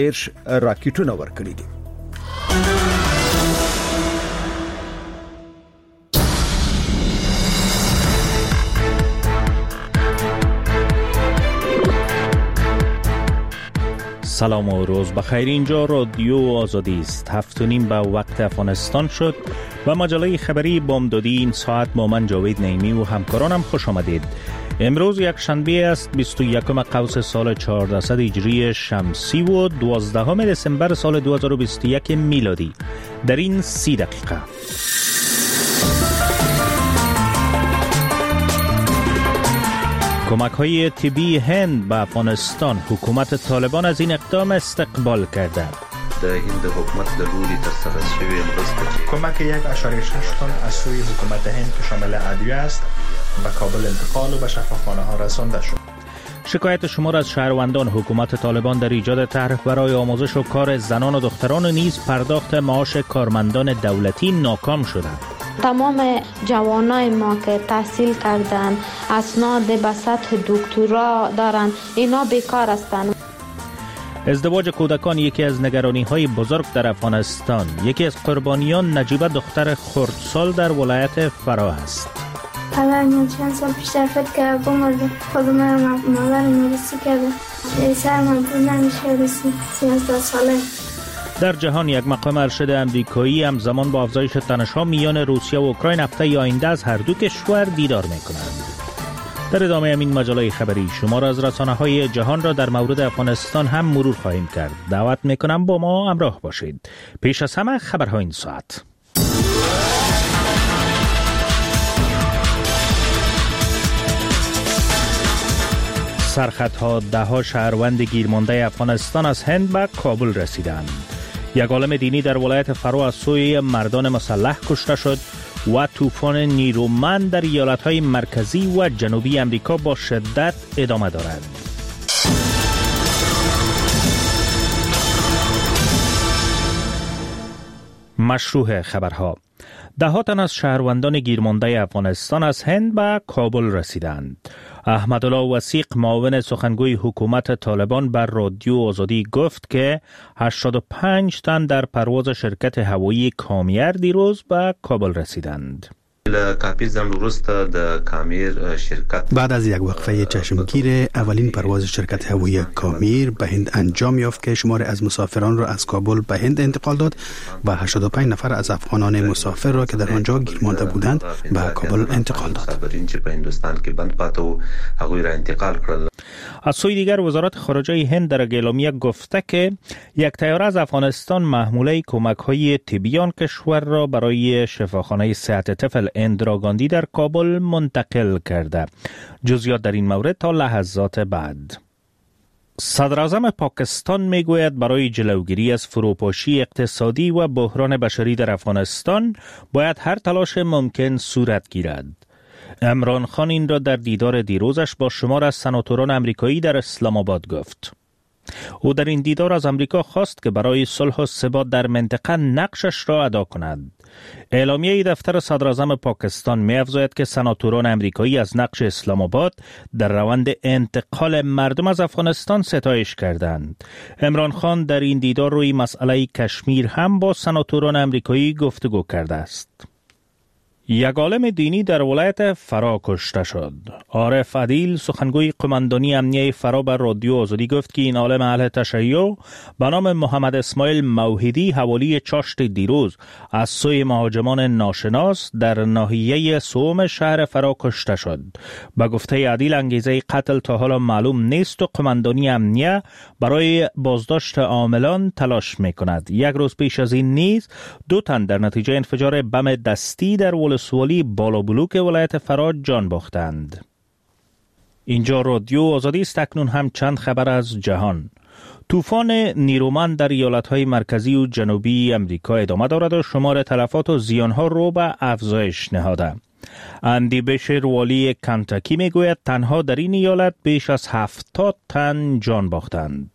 راکټونه ورکړي دي. سلام و روز بخیر. اینجا رادیو آزادی است. 7:30 به وقت افغانستان شد و مجله خبری بامدادی این ساعت با من جاوید نعیمی و همکارانم خوش آمدید. امروز یک شنبه است 21 قوس سال 1400 هجری شمسی و 12 دسامبر سال 2021 میلادی. در این 30 دقیقه کمک‌های طبی هند به افغانستان، حکومت طالبان از این اقدام استقبال کرده. د هند حکومت د لوري تر سره شوی مرسته کمک 1.6 تن از سوی حکومت هند که شامل ادویه است به کابل انتقال و به شفاخانه ها رسانده شد. شکایت شمار از شهروندان حکومت طالبان در ایجاد طرح برای آموزش و کار زنان و دختران نیز پرداخت معاش کارمندان دولتی ناکام شده. تمام جوانای ما که تحصیل کردن، اسناد به سطح دکترا دارن، اینا بیکار هستند. ازدواج کودکان یکی از نگرانی‌های بزرگ در افغانستان. یکی از قربانیان نجیبه دختر خردسال در ولایت فرا است. الان چند سال پیش فکر کردم خودم مادرم رسی کرده. سر من پول نمیشه رسی 13 ساله. در جهان یک مقام ارشد امریکایی همزمان با افزایش تنش‌ها میان روسیه و اوکراین هفته آینده از هر دو کشور دیدار می‌کنند. در ادامه این مجله خبری شما را از رسانه‌های جهان را در مورد افغانستان هم مرور خواهیم کرد. دعوت می‌کنم با ما همراه باشید. پیش از همه خبرها این ساعت. سرخطها 10 شهروند گیرمانده افغانستان از هند به کابل رسیدند. یک عالم دینی در ولایت فرا از سوی مردان مسلح کشته شد و طوفان نیرومند در ایالت‌های مرکزی و جنوبی امریکا با شدت ادامه دارد. مشروع خبرها: 10 تن از شهروندان گیرمانده افغانستان از هند به کابل رسیدند. احمدالله وثیق معاون سخنگوی حکومت طالبان بر رادیو آزادی گفت که 85 تن در پرواز شرکت هوایی کامیر دیروز به کابل رسیدند. بعد از یک وقفه چشمگیر اولین پرواز شرکت هوایی کامیر به هند انجام یافت که شمار از مسافران را از کابل به هند انتقال داد و 85 نفر از افغانان مسافر را که در آنجا گیر مانده بودند به کابل انتقال داد. از سوی دیگر وزارت خارجه هند در اعلامیه گفته که یک طیاره از افغانستان محموله کمک‌های طبی آن کشور را برای شفاخانه صحت طفل اندراگاندی در کابل منتقل کرده. جزئیات در این مورد تا لحظات بعد. صدراعظم پاکستان میگوید برای جلوگیری از فروپاشی اقتصادی و بحران بشری در افغانستان باید هر تلاش ممکن صورت گیرد. عمران خان این را در دیدار دیروزش با شمار از سناتوران امریکایی در اسلام آباد گفت. او در این دیدار از امریکا خواست که برای صلح و ثبات در منطقه نقشش را ادا کند. اعلامیه دفتر صدراعظم پاکستان می‌افزاید که سناتوران امریکایی از نقش اسلام آباد در روند انتقال مردم از افغانستان ستایش کردند. عمران خان در این دیدار روی مسئله کشمیر هم با سناتوران امریکایی گفتگو کرده است. یک عالم دینی در ولایت فرا کشته شد. عارف عدیل سخنگوی قماندانی امنیه فرا بر رادیو آزادی گفت که این عالم اهل تشیع به نام محمد اسماعیل موحدی حوالی چاشت دیروز از سوی مهاجمان ناشناس در ناحیه سوم شهر فرا کشته شد. به گفته عدیل انگیزه قتل تا حالا معلوم نیست و قماندانی امنیه برای بازداشت عاملان تلاش میکند. یک روز پیش از این نیز 2 تن در نتیجه انفجار بم دستی در ولسوالی بالابلوک ولایت فرا جان باختند. اینجا رادیو آزادی است. اکنون هم چند خبر از جهان. طوفان نیرومند در ایالت‌های مرکزی و جنوبی امریکا ادامه دارد و شمار تلفات و زیان‌ها رو به افزایش نهاده. اندی بشر والی کنتاکی میگوید تنها در این ایالت بیش از 70 تن جان باختند.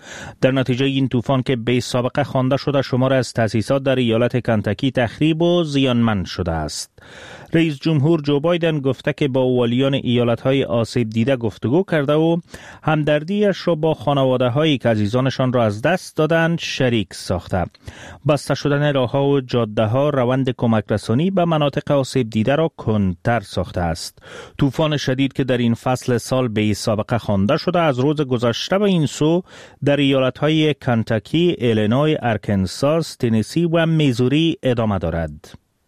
در نتیجه این طوفان که به سابقه خوانده شده شمار از تأسیسات در ایالت کنتاکی تخریب و زیانمند شده است. رئیس جمهور جو بایدن گفته که با والیان ایالت‌های آسیب دیده گفتگو کرده و همدردیش را با خانواده‌هایی که عزیزانشان را از دست دادند شریک ساخته. بسته شدن راه‌ها و جاده‌ها روند کمک رسانی به مناطق آسیب دیده را کندتر ساخته است. طوفان شدید که در این فصل سال به سابقه خوانده شده از روز گذشته به این سو در ایالت‌های کنتاکی، ایلینوی، ارکنساس، تنسی و میزوری ادامه دارد.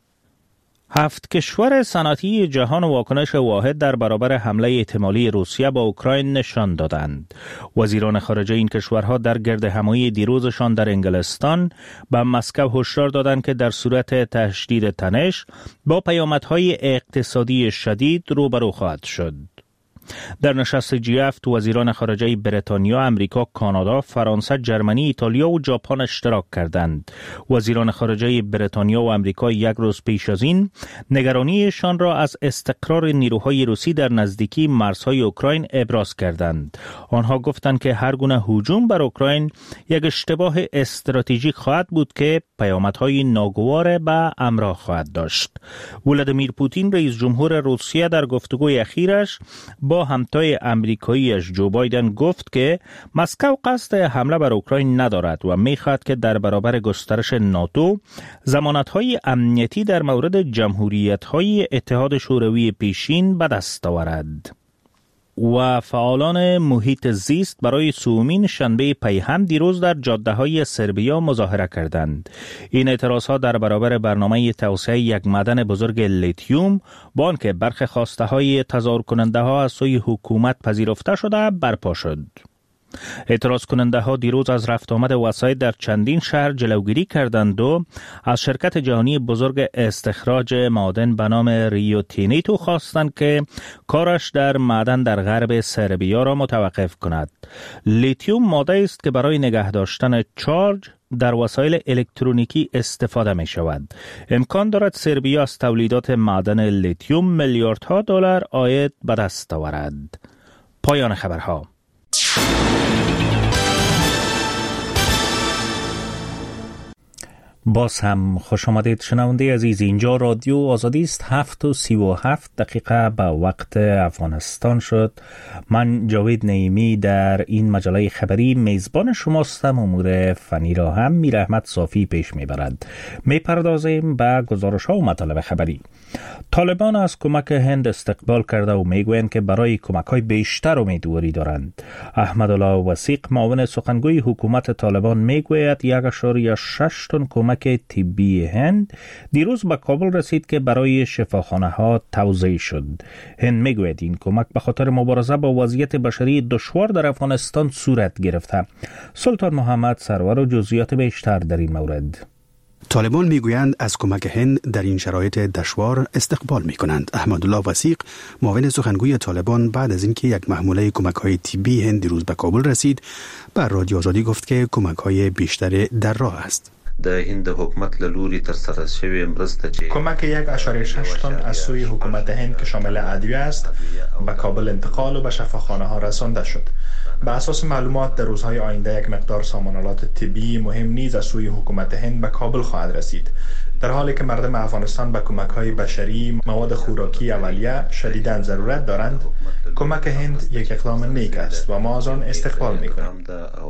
7 کشور صنعتی جهان واکنش واحد در برابر حمله احتمالی روسیه با اوکراین نشان دادند. وزیران خارجه این کشورها در گرد همایی دیروزشان در انگلستان به مسکو هشدار دادند که در صورت تشدید تنش با پیامدهای اقتصادی شدید روبرو خواهد شد. در نشست G7 وزیران خارجه بریتانیا، امریکا، کانادا، فرانسه، جرمنی، ایتالیا و ژاپن اشتراک کردند. وزیران خارجه بریتانیا و امریکا یک روز پیش از این نگرانیشان را از استقرار نیروهای روسی در نزدیکی مرزهای اوکراین ابراز کردند. آنها گفتند که هر گونه هجوم بر اوکراین یک اشتباه استراتژیک خواهد بود که پیامدهای ناگوار به همراه خواهد داشت. ولادیمیر پوتین رئیس جمهور روسیه در گفتگوی اخیرش با همتای امریکاییش جو بایدن گفت که مسکو قصد حمله بر اوکراین ندارد و می‌خواهد که در برابر گسترش ناتو ضمانت‌های امنیتی در مورد جمهوریت‌های اتحاد شوروی پیشین به دست آورد. و فعالان محیط زیست برای سومین شنبه پیهم دیروز در جاده‌های سربیا مظاهره کردند. این اعتراضها در برابر برنامه توسعه یک معدن بزرگ لیتیوم با آنکه برخی خواسته‌های تظاهر کننده‌ها از سوی حکومت پذیرفته شده برپا شد. اعتراض کننده ها دیروز از رفت آمد وسایط در چندین شهر جلوگیری کردند و از شرکت جهانی بزرگ استخراج معادن به نام ریو تینیتو خواستند که کارش در معدن در غرب سربیا را متوقف کند. لیتیوم ماده است که برای نگه داشتن چارج در وسایل الکترونیکی استفاده می شود. امکان دارد سربیا از تولیدات معدن لیتیوم میلیاردها دلار عاید به دست آورد. پایان خبرها. باز هم خوش آمدید شنونده عزیز. اینجا رادیو آزادی است. 7:37 به وقت افغانستان شد. من جاوید نعیمی در این مجله خبری میزبان شماستم. امور فنی را هم میر احمد صافی پیش میبرد. میپردازیم به گزارش ها و مطالب خبری. طالبان از کمک هند استقبال کرده و میگویند که برای کمک های بیشتر امیدواری دارند. احمدالله وثیق معاون سخنگوی حکومت طالبان میگوید 1.6 تن کمک طبی هند دیروز به کابل رسید که برای شفاخانه ها توزیع شد. هند میگوید این کمک به خاطر مبارزه با وضعیت بشری دشوار در افغانستان صورت گرفته. سلطان محمد سرور و جزئیات بیشتر در این مورد. طالبان میگویند از کمک هند در این شرایط دشوار استقبال میکنند. احمدالله وثیق معاون سخنگوی طالبان بعد از اینکه یک محموله کمک‌های طبی هند دیروز به کابل رسید بر رادیو آزادی گفت که کمک‌های بیشتر در راه است. د هند حکومت له لوري تر سره شوی مرسته چې کمک 1.6 تن از سوی حکومت هند که شامل ادویه است به کابل انتقال و به شفاخانه ها رسانده شد. به اساس معلومات در روزهای آینده یک مقدار سامانالات طبی مهم نیز از سوی حکومت هند به کابل خواهد رسید. در حالی که مردم افغانستان به کمک‌های بشری، مواد خوراکی اولیه شدیداً ضرورت دارند، کمک هند یک اقدام نیک است و ما از آن استقبال می‌کنیم.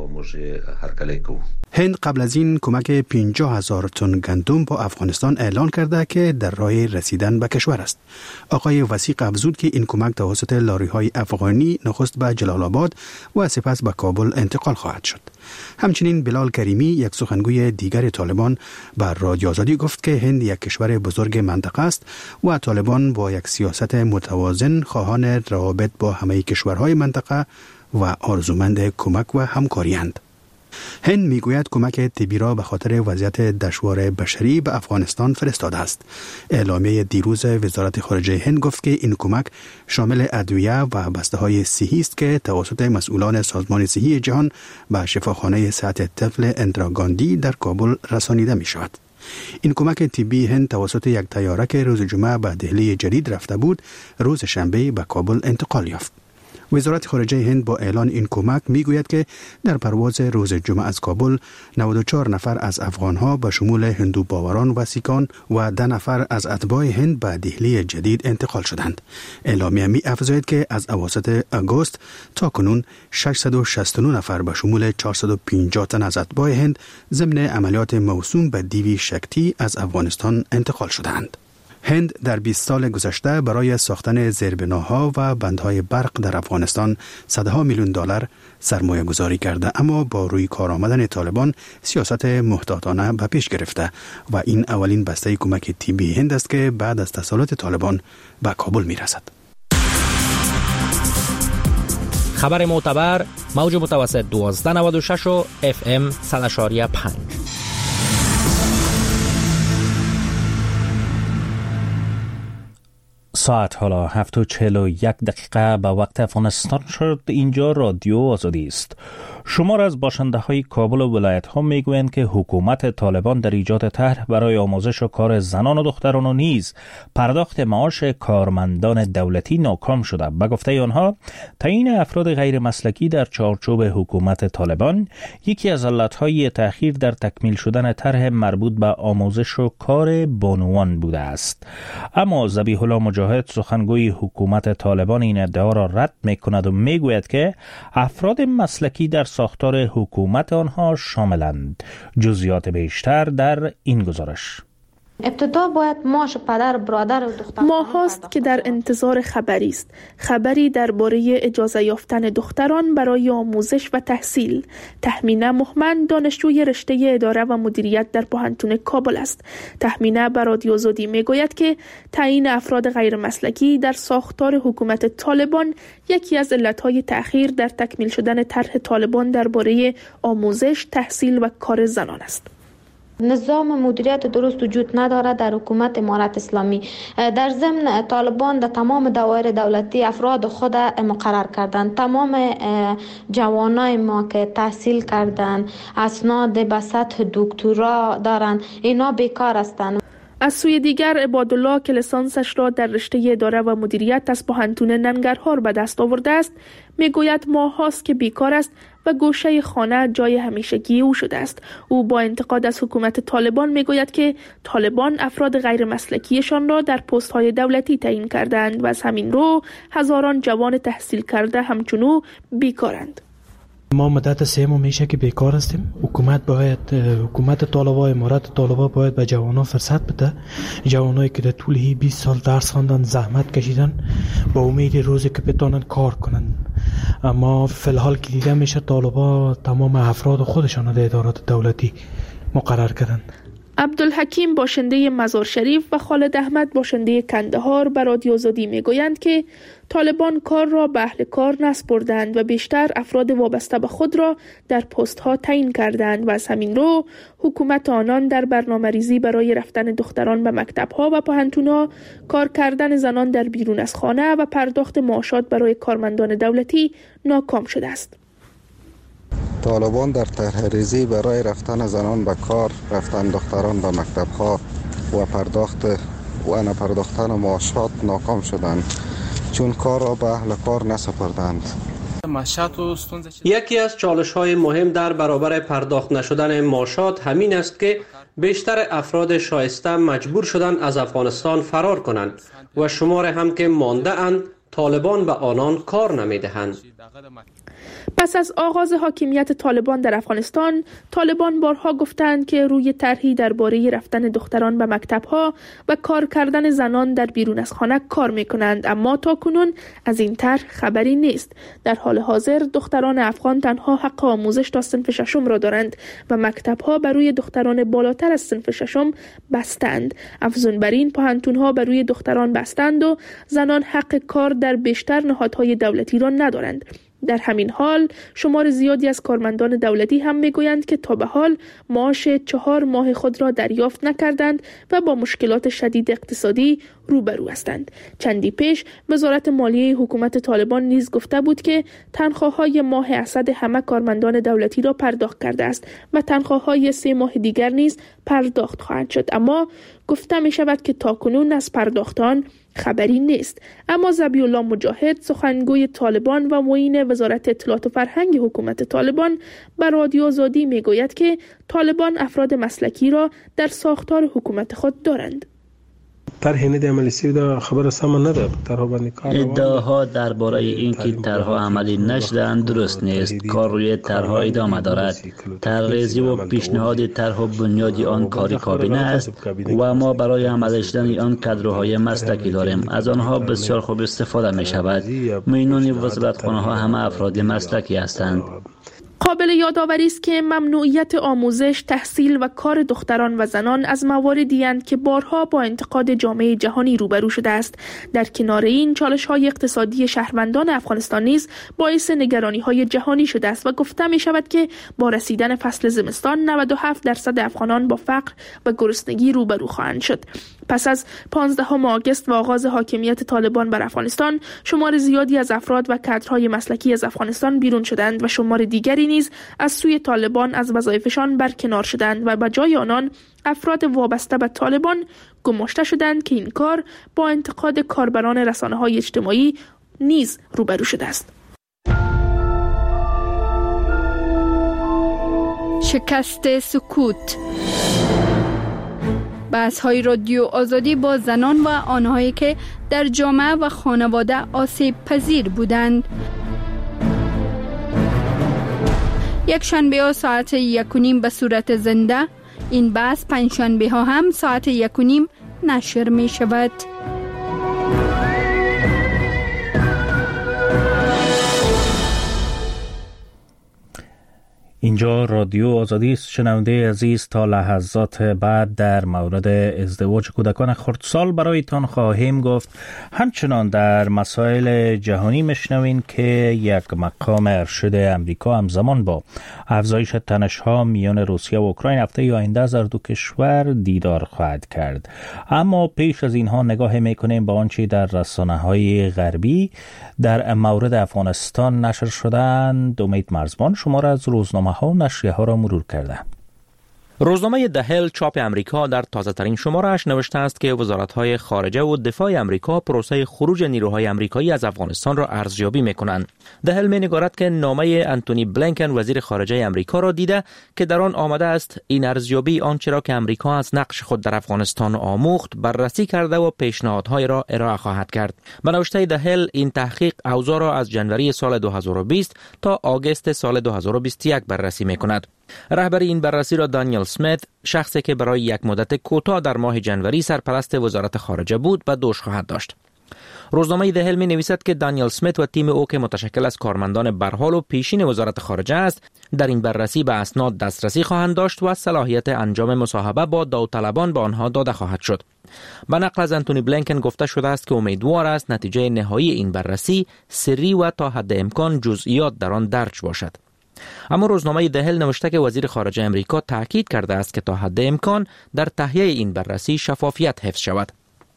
هند قبل از این کمک 50,000 تن گندم با افغانستان اعلان کرده که در راه رسیدن به کشور است. آقای وثیق افزود که این کمک توسط لاری‌های افغانی نخست به جلال آباد و سپس به کابل انتقال خواهد شد. همچنین بلال کریمی یک سخنگوی دیگر طالبان بر رادیو آزادی گفت که هند یک کشور بزرگ منطقه است و طالبان با یک سیاست متوازن خواهان روابط با همه کشورهای منطقه و آرزومند کمک و همکاری اند. هند میگوید کمک طبی را به خاطر وضعیت دشوار بشری به افغانستان فرستاده است. اعلامیه دیروز وزارت خارجه هند گفت که این کمک شامل ادویه و بسته‌های صحی است که توسط مسئولان سازمان صحی جهان به شفاخانه صحت طفل اندرا گاندی در کابل رسانیده می شود. این کمک طبی هند توسط یک طیاره که روز جمعه به دهلی جدید رفته بود، روز شنبه به کابل انتقال یافت. وزارت خارجه هند با اعلان این کمک میگوید که در پرواز روز جمعه از کابل 94 نفر از افغانها به شمول هندو باوران و سیکان و 10 نفر از اتباع هند به دهلی جدید انتقال شدند. اعلامیه می افزاید که از اواسط آگوست تا کنون 669 نفر به شمول 450 تن از اتباع هند ضمن عملیات موسوم به دیوی شکتی از افغانستان انتقال شدند. هند در 20 سال گذشته برای ساختن زیربناها و بندهای برق در افغانستان صدها میلیون دلار سرمایه گذاری کرده، اما با روی کار آمدن طالبان سیاست محتاطانه به پیش گرفته و این اولین بسته کمک طبی هند است که بعد از تسلط طالبان به کابل می رسد. خبر معتبر موج متوسط 1296 و FM 100.5. ساعت حالا 7:41 به وقت افغانستان شد. اینجا رادیو آزادی است. شمار از باشنده های کابل و ولایت ها میگویند که حکومت طالبان در ایجاد طرح برای آموزش و کار زنان و دختران و نیز پرداخت معاش کارمندان دولتی ناکام شده. به گفته آنها تعیین افراد غیر مسلکی در چارچوب حکومت طالبان یکی از علتهای تأخیر در تکمیل شدن طرح مربوط به آموزش و کار بانوان بوده است. اما ذبیح الله مجاهد سخنگوی حکومت طالبان این ادعا را رد میکند و میگوید که افراد مسلکی در ساختار حکومت آنها شاملند. جزئیات بیشتر در این گزارش. ابتدا باید معاش پدر، برادر و دختر ماه هاست که در انتظار خبری است. خبری درباره اجازه یافتن دختران برای آموزش و تحصیل. تهمینه مهمن دانشجوی رشته اداره و مدیریت در پوهنتون کابل است. تهمینه به رادیو آزادی میگوید که تعیین افراد غیر مسلکی در ساختار حکومت طالبان یکی از علتهای تأخیر در تکمیل شدن طرح طالبان درباره آموزش، تحصیل و کار زنان است. نظام مدیریت درست وجود ندارد در حکومت امارت اسلامی. در ضمن طالبان در تمام دوائر دولتی افراد خود مقرر کردند. تمام جوانای ما که تحصیل کردند، اسناد به سطح دکترا دارند، اینا بیکار هستند. از سوی دیگر عبادالله که لیسانسش را در رشته اداره و مدیریت از پوهنتون ننگرهار به دست آورده است، میگوید ماه هاست که بیکار است و گوشه خانه جای همیشگی او شده است. او با انتقاد از حکومت طالبان میگوید که طالبان افراد غیر مسلکیشان را در پست های دولتی تعیین کردند و از همین رو هزاران جوان تحصیل کرده همچنو بیکارند. ما مدت 3 ماه میشه که بیکار هستیم. حکومت طالبان، امارت طالبان باید به جوانان فرصت بده. جوانایی که در طول 20 سال درس خواندن، زحمت کشیدن، با امید روزی که بتونن کار کنن. اما فی الحال که دیده میشه طالبان تمام افراد خودشان در ادارات دولتی مقرر کردن. عبدالحکیم باشنده مزار شریف و خالد احمد باشنده کندهار به رادیو آزادی میگویند که طالبان کار را به اهل کار نسپردند و بیشتر افراد وابسته به خود را در پست ها تعیین کردند و از همین رو حکومت آنان در برنامه ریزی برای رفتن دختران به مکتب ها و پوهنتون ها، کار کردن زنان در بیرون از خانه و پرداخت معاشات برای کارمندان دولتی ناکام شده است. طالبان در طرح‌ریزی برای رفتن زنان به کار، رفتن دختران به مکتب‌ها و نپرداختن معاشات ناکام شدند، چون کار را به اهل کار نسپردند. یکی از چالش‌های مهم در برابر پرداخت نشدن معاشات همین است که بیشتر افراد شایسته مجبور شدند از افغانستان فرار کنند و شمار هم که مانده اند طالبان به آنان کار نمی‌دهند. پس از آغاز حاکمیت طالبان در افغانستان، طالبان بارها گفتند که روی طرحی درباره رفتن دختران به مکتب‌ها و کار کردن زنان در بیرون از خانه کار می‌کنند، اما تاکنون از این طرح خبری نیست. در حال حاضر دختران افغان تنها حق آموزش تا صنف ششم را دارند و مکتب‌ها بر روی دختران بالاتر از صنف ششم بستند. افزون بر این پوهنتون‌ها بر روی دختران بستند و زنان حق کار در بیشتر نهادهای دولتی را ندارند. در همین حال شمار زیادی از کارمندان دولتی هم میگویند که تا به حال معاش 4 ماه خود را دریافت نکردند و با مشکلات شدید اقتصادی روبرو هستند. چندی پیش وزارت مالیه حکومت طالبان نیز گفته بود که تنخواه‌های ماه اسد همه کارمندان دولتی را پرداخت کرده است و تنخواه‌های 3 ماه دیگر نیز پرداخت خواهند شد، اما گفته می شود که تاکنون از پرداختان خبری نیست. اما ذبیح الله مجاهد، سخنگوی طالبان و معین وزارت اطلاعات و فرهنگ حکومت طالبان، به رادیو آزادی میگوید که طالبان افراد مسلکی را در ساختار حکومت خود دارند. ادعاها درباره اینکه طرحها عملی نشدند درست نیست. کار روی طرحها ادامه دارد. طرح‌ریزی و پیشنهاد طرح و بنیاد آن کاری کابینه است و ما برای عملی شدن آن کادرهای مسلکی داریم. از آنها بسیار خوب استفاده می شود. معینون وزارتخانه‌ها همه افراد مسلکی هستند. قابل یادآوری است که ممنوعیت آموزش، تحصیل و کار دختران و زنان از مواردی اند که بارها با انتقاد جامعه جهانی روبرو شده است. در کنار این، چالش‌های اقتصادی شهروندان افغانستان نیز باعث نگرانی‌های جهانی شده است و گفته می‌شود که با رسیدن فصل زمستان 97% افغانان با فقر و گرسنگی روبرو خواهند شد. پس از 15 آگوست و آغاز حاکمیت طالبان بر افغانستان، شمار زیادی از افراد و کادرهای مسلکی از افغانستان بیرون شدند و شمار دیگری نیز از سوی طالبان از وظایفشان برکنار شدند و به جای آنان افراد وابسته به طالبان گماشته شدند که این کار با انتقاد کاربران رسانه‌های اجتماعی نیز روبرو شده است. شکست سکوت. بحث‌های رادیو آزادی با زنان و آنهایی که در جامعه و خانواده آسیب پذیر بودند. یک شنبه ها ساعت 1:30 به صورت زنده. این بحث پنجشنبه ها هم ساعت 1:30 نشر می شود. اینجا رادیو آزادی است. شنونده عزیز، تا لحظات بعد در مورد ازدواج کودکان خردسال برایتان خواهیم گفت. همچنان در مسائل جهانی مشنوین که یک مقام ارشد امریکا همزمان با افزایش تنش‌ها میان روسیه و اوکراین هفته آینده از دو کشور دیدار خواهد کرد. اما پیش از اینها نگاه میکنیم به آنچه در رسانه‌های غربی در مورد افغانستان نشر شدند. امید مرزبان شما را از روزنامه ها و نشریه ها را مرور کرده. روزنامه دهل چاپ امریکا در تازه ترین شماره‌اش نوشته است که وزارت‌های خارجه و دفاع امریکا پروسه خروج نیروهای امریکایی از افغانستان را ارزیابی می‌کنند. دهل می‌نگارد که نامه انتونی بلینکن وزیر خارجه امریکا را دیده که در آن آمده است این ارزیابی آنچه را که امریکا از نقش خود در افغانستان آموخت بررسی کرده و پیشنهادهای را ارائه خواهد کرد. به نوشته دهل این تحقیق اوضاع را از جنوری سال 2020 تا آگوست سال 2021 بررسی می‌کند. رهبر این بررسی را دانیل سمیت، شخصی که برای یک مدت کوتاه در ماه جنوری سرپرست وزارت خارجه بود، به دوش خواهد داشت. روزنامه دهل می نویسد که دانیل سمیت و تیم او که متشکل از کارمندان برحال و پیشین وزارت خارجه است، در این بررسی به اسناد دسترسی خواهند داشت و صلاحیت انجام مصاحبه با داوطلبان به آنها داده خواهد شد. به نقل از انتونی بلینکن گفته شده است که امیدوار است نتیجه نهایی این بررسی سری و تا حد امکان جزئیات در آن درج باشد. اما روزنامه دهل نوشته که وزیر خارجه امریکا تاکید کرده است که تا حد امکان در تهیه این بررسی شفافیت حفظ شود.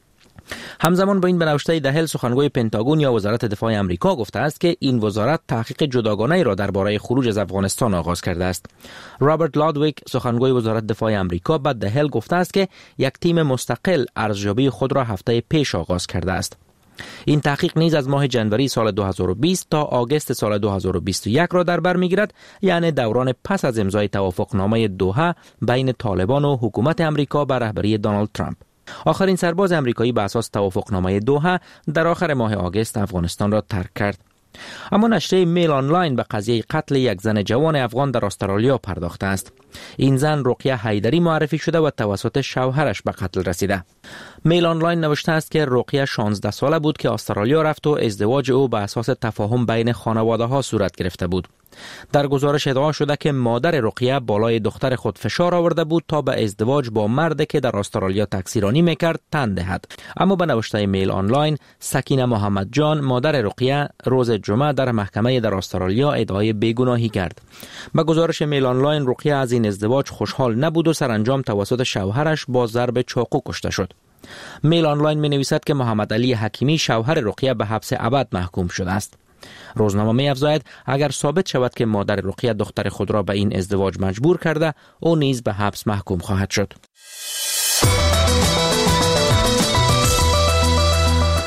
همزمان با این به نوشته دهل سخنگوی پنتاگون یا وزارت دفاع امریکا گفته است که این وزارت تحقیق جداگانه‌ای را درباره خروج از افغانستان آغاز کرده است. رابرت لادویک سخنگوی وزارت دفاع امریکا به دهل گفته است که یک تیم مستقل ارزیابی خود را هفته پیش آغاز کرده است. این تحقیق نیز از ماه جنوری سال 2020 تا آگوست سال 2021 را در بر می‌گیرد، یعنی دوران پس از امضای توافقنامه دوحه بین طالبان و حکومت امریکا به رهبری دونالد ترامپ. آخرین سرباز امریکایی به اساس توافقنامه دوحه در آخر ماه آگوست افغانستان را ترک کرد. اما نشریه میل آنلاین به قضیه قتل یک زن جوان افغان در استرالیا پرداخته است. این زن رقیه حیدری معرفی شده و توسط شوهرش به قتل رسیده. میل آنلاین نوشته است که رقیه 16 ساله بود که استرالیا رفت و ازدواج او به اساس تفاهم بین خانواده ها صورت گرفته بود. در گزارش ادعا شده که مادر رقیه بالای دختر خود فشار آورده بود تا به ازدواج با مردی که در استرالیا تکثیرانی میکرد تن دهد. اما به نوشته میل آنلاین، سکینه محمد جان مادر رقیه روز جمعه در محکمه در استرالیا ادعای بیگناهی کرد. به گزارش میل آنلاین، رقیه از این ازدواج خوشحال نبود و سرانجام توسط شوهرش با ضرب چاقو کشته شد. میل آنلاین می نویسد که محمد علی حکیمی شوهر رقیه به حبس ابد محکوم شده است. روزنامه می افزاید اگر ثابت شود که مادر رقیه دختر خود را به این ازدواج مجبور کرده، او نیز به حبس محکوم خواهد شد.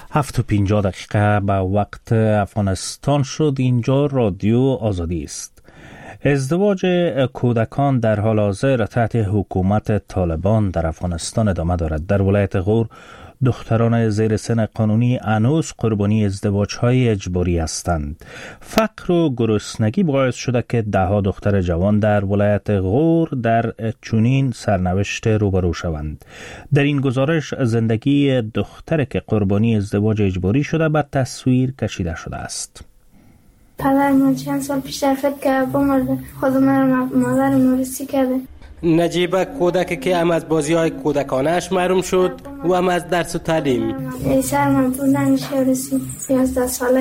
7:50 به وقت افغانستان شد. اینجا رادیو آزادی است. ازدواج کودکان در حال حاضر تحت حکومت طالبان در افغانستان ادامه دارد. در ولایت غور دختران زیر سن قانونی هنوز قربانی ازدواج‌های اجباری هستند. فقر و گرسنگی باعث شده که ده‌ها دختر جوان در ولایت غور در چنین سرنوشت روبرو شوند. در این گزارش زندگی دختر که قربانی ازدواج اجباری شده به تصویر کشیده شده است. پدر من چند سال پیش فکر کرد بمرده، خود من مادر مورسی کرده. نجیبه کودکی که هم از بازی‌های کودکانش محروم شد و هم از درس و تعلیم. سر من پول نمیشه رسید، 11 ساله.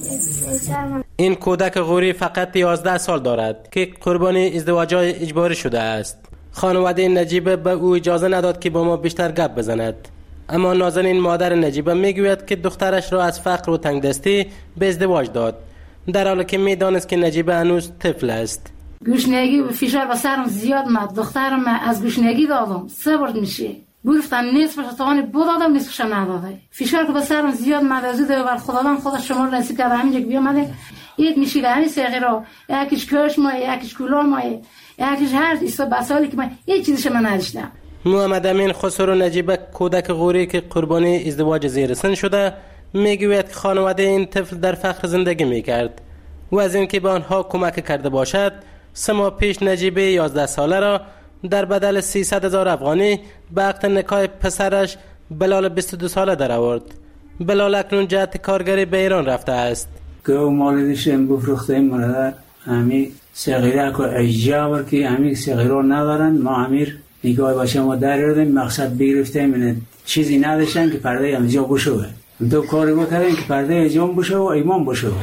این کودک غوری فقط 11 سال دارد که قربانی ازدواج‌های اجباری شده است. خانواده نجیبه به او اجازه نداد که با ما بیشتر گپ بزند. اما نازنین مادر نجیبه میگوید که دخترش را از فقر و تنگدستی به ازدواج داد، در حالی که میدانست که نجیبه هنوز طفل است. گوشنگی و فشار به سرم زیاد مد. دخترم از گوشنگی دادم 3 بار میشه. گفتم نصفش توانی بدادم، نصفش نداده. فشار که به سرم زیاد مد از دو بر خداوند خودش شما رو نصیب کرده. همینجا که بیامده یک میشیده همین صغیرا، یکیش کش مایه، یکیش کلاه مایه، یکیش هر 22 سالی که من هیچ چیزش من نداشتم. محمد امین خسرو نجیبه کودک غوری که قربانی ازدواج زیر سن شده میگوید که خانواده این طفل در فقر زندگی میکرد و از اینکه به آنها کمک کرده باشد 3 ماه پیش نجیبه 11 ساله را در بدل 300,000 افغانی به عقد نکاح پسرش بلال 22 ساله در آورد. بلال اکنون جهت کارگری به ایران رفته است. که مالدش بفروخته مرده همی صغیره که اجابر که همی صغیره ندارن، ما امیر نگاه باشه ما در اردیم مقصد بگرفتیم چیزی نداشتن که پرده همجا بشوه. تو کاری بکردن که پرده اجام بشوه و ایمان بشوه.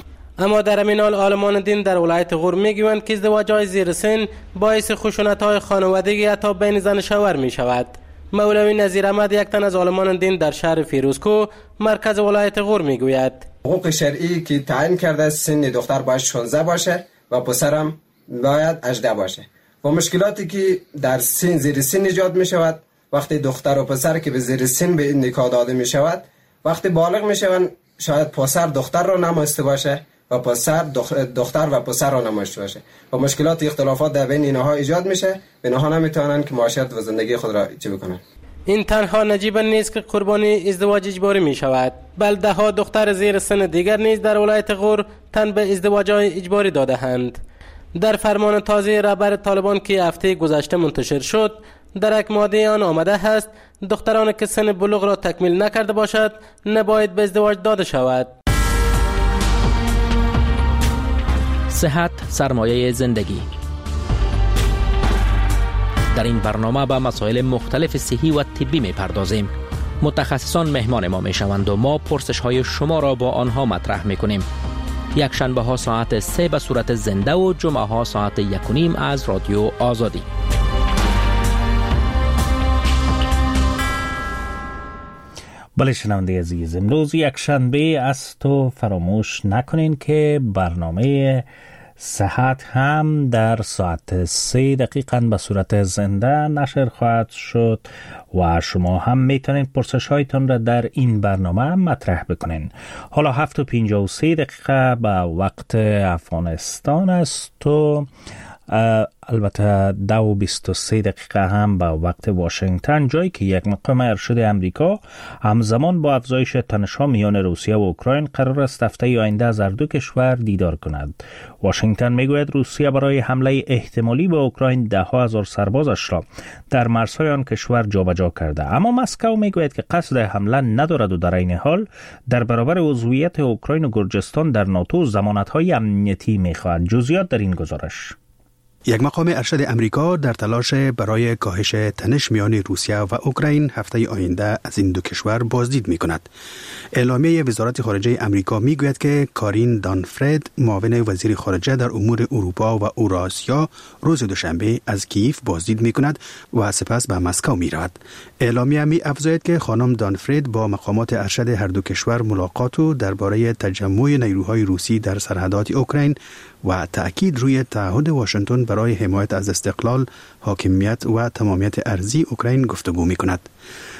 اما در همین حال عالمان دین در ولایت غور میگویند که ازدواج‌های زیر سن باعث خشونت‌های خانوادگی حتی بین زن شوهر می‌شود. مولوی نظیر احمد، یک تن از عالمان دین در شهر فیروزکوه مرکز ولایت غور میگوید حقوق شرعی که تعیین کرده سن دختر باید 16 باشه و پسرم باید 18 باشه. و مشکلاتی که در سن زیر سن ایجاد می‌شود وقتی دختر و پسر که به زیر سن به نکاح داده می‌شود، وقتی بالغ می‌شوند شاید پسر دختر را نمایسته باشه و پسر دختر و پسر را نمایسته باشه و مشکلات اختلافات در بین اینها ایجاد میشه و اینها نمیتونن که معاشرت و زندگی خود را چه بکنن. این تنها نجیبه نیست که قربانی ازدواج اجباری می شود، بل ده‌ها دختر زیر سن دیگر نیز در ولایت غور تن به ازدواج‌های اجباری داده‌اند. در فرمان تازه رهبر طالبان که هفته گذشته منتشر شد در یک ماده آن آمده است دختران که سن بلوغ را تکمیل نکرده باشد نباید به ازدواج داده شود. صحت سرمایه زندگی. در این برنامه به مسائل مختلف صحی و طبی می‌پردازیم. متخصصان مهمان ما می‌شوند و ما پرسش‌های شما را با آنها مطرح می‌کنیم. یک شنبه ها ساعت 3 به صورت زنده و جمعه ها ساعت 1:30 از رادیو آزادی. بله شنونده عزیز، امروز یک شنبه است و فراموش نکنین که برنامه صحت هم در ساعت 3 دقیقاً به صورت زنده نشر خواهد شد و شما هم میتونین پرسش هایتان را در این برنامه مطرح بکنین. حالا 7:53 دقیقه به وقت افغانستان است و البته 2:23 دقیقه هم به وقت واشنگتن، جایی که یک مقام ارشد امریکا همزمان با افزایش تنش‌ها میان روسیه و اوکراین قرار است هفته آینده از هر دو کشور دیدار کند. واشنگتن میگوید روسیه برای حمله احتمالی به اوکراین 10,000 سربازش را در مرزهای آن کشور جابجا کرده، اما مسکو میگوید که قصد حمله ندارد و در این حال در برابر عضویت اوکراین و گرجستان در ناتو ضمانت‌های امنیتی می‌خواهد. جزئیات در این گزارش. یک مقام ارشد امریکا در تلاش برای کاهش تنش میان روسیه و اوکراین هفته آینده از این دو کشور بازدید می کند. اعلامیه وزارت خارجه امریکا می گوید که کارین دانفرد، معاون وزیر خارجه در امور اروپا و اوراسیا، روز دوشنبه از کیف بازدید می کند و سپس به مسکو می رود. اعلامیه می افزاید که خانم دانفرد با مقامات ارشد هر دو کشور ملاقات و درباره تجمع نیروهای روسی در سرحدات اوکراین و تأکید روی تعهد واشنگتن برای حمایت از استقلال، حاکمیت و تمامیت ارضی اوکراین گفتگو می کند.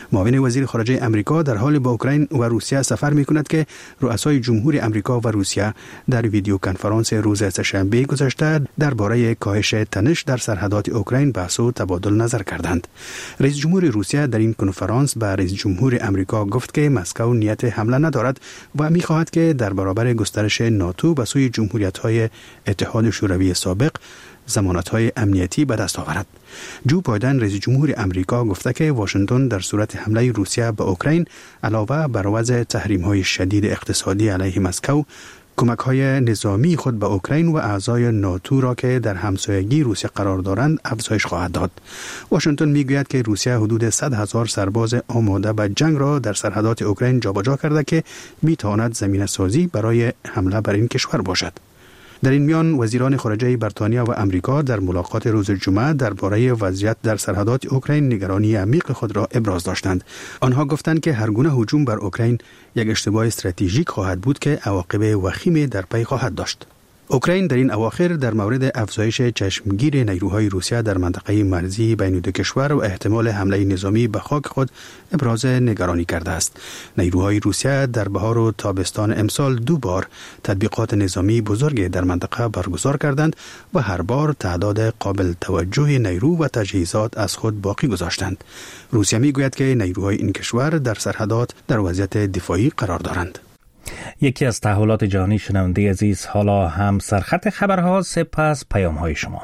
معاون وزیر خارجه امریکا در حال با اوکراین و روسیه سفر می‌کند که رؤسای جمهوری امریکا و روسیه در ویدیو کنفرانس روز سه‌شنبه گذشته درباره کاهش تنش در سرحدات اوکراین بحث و تبادل نظر کردند. رئیس جمهور روسیه در این کنفرانس به رئیس جمهور امریکا گفت که مسکو نیت حمله ندارد و می‌خواهد که در برابر گسترش ناتو به سوی جمهوریت‌های اتحاد شوروی سابق ضمانت‌های امنیتی به دست آورد. جو بایدن رئیس جمهور امریکا گفته که واشنگتن در صورت حمله روسیه به اوکراین علاوه بر وضع تحریم‌های شدید اقتصادی علیه مسکو، کمک‌های نظامی خود به اوکراین و اعضای ناتو را که در همسایگی روسیه قرار دارند افزایش خواهد داد. واشنگتن میگوید که روسیه حدود 100,000 سرباز آماده به جنگ را در سرحدات اوکراین جابجا کرده که میتواند زمینه‌سازی برای حمله بر این کشور باشد. در این میان وزیران خارجه بریتانیا و امریکا در ملاقات روز جمعه درباره وضعیت در سرحدات اوکراین نگرانی عمیق خود را ابراز داشتند. آنها گفتند که هر گونه هجوم بر اوکراین یک اشتباه استراتژیک خواهد بود که عواقب وخیم در پی خواهد داشت. اوکراین در این اواخر در مورد افزایش چشمگیر نیروهای روسیه در منطقه مرزی بین دو کشور و احتمال حمله نظامی به خاک خود ابراز نگرانی کرده است. نیروهای روسیه در بهار و تابستان امسال 2 بار تطبیقات نظامی بزرگ در منطقه برگزار کردند و هر بار تعداد قابل توجه نیرو و تجهیزات از خود باقی گذاشتند. روسیه میگوید که نیروهای این کشور در سرحدات در وضعیت دفاعی قرار دارند. یکی از تحولات جهانی شنونده عزیز، حالا هم سرخط خبرها، سپس پیام‌های شما.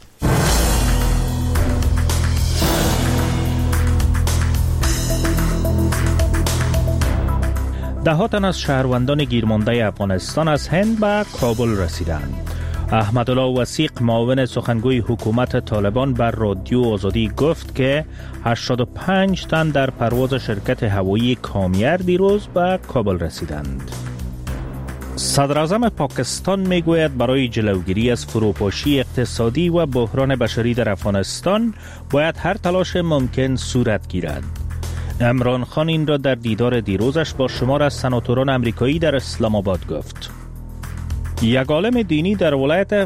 ده‌ها تن از شهروندان گیرمانده افغانستان از هند به کابل رسیدند. احمدالله وثیق معاون سخنگوی حکومت طالبان بر رادیو آزادی گفت که 85 تن در پرواز شرکت هوایی کامیر دیروز به کابل رسیدند. صدراعظم پاکستان میگوید برای جلوگیری از فروپاشی اقتصادی و بحران بشری در افغانستان باید هر تلاش ممکن صورت گیرد. عمران خان این را در دیدار دیروزش با شمار از سناتوران امریکایی در اسلام آباد گفت. یک عالم دینی در ولایت